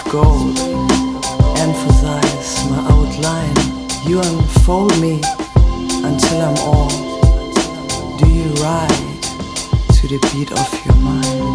gold emphasize my outline. You unfold me until I'm all. Do you ride to the beat of your mind?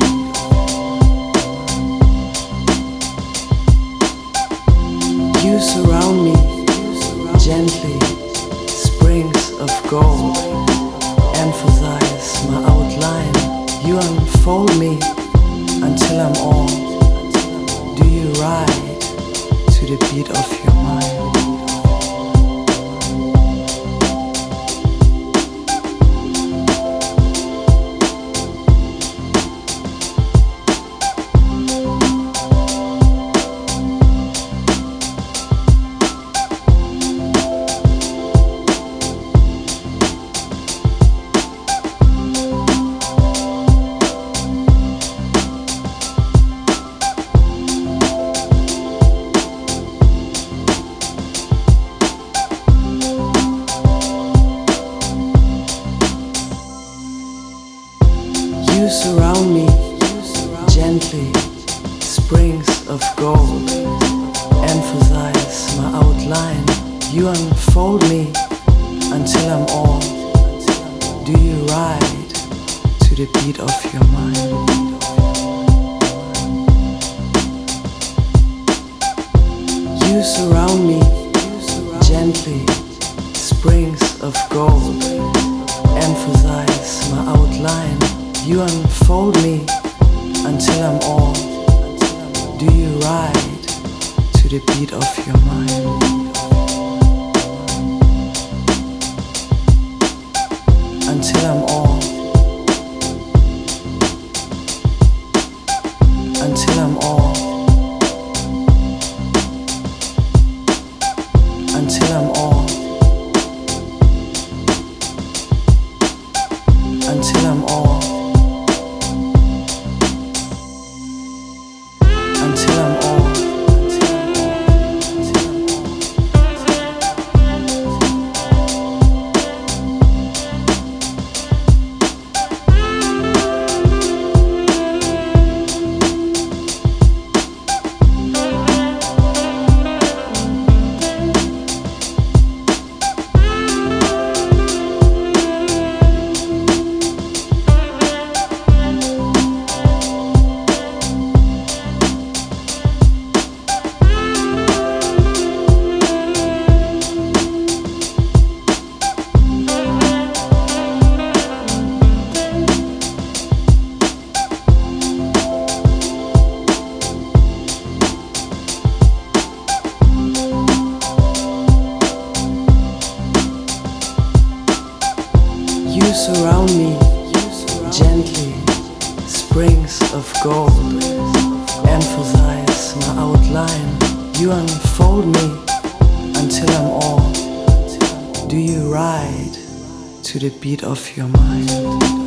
You surround me gently, springs of gold emphasize my outline. You unfold me until I'm all. Do you ride to the beat of your mind? You surround me gently, springs of gold emphasize my outline. You unfold me until I'm all. Do you ride to the beat of your mind? You surround me gently, springs of gold emphasize my outline. You unfold me until I'm all. Do you ride to the beat of your mind? Until I'm all. Until I'm all. Until I'm all. Until I'm all. Until I'm all. You surround me gently, springs of gold emphasize my outline. You unfold me until I'm all. Do you ride to the beat of your mind?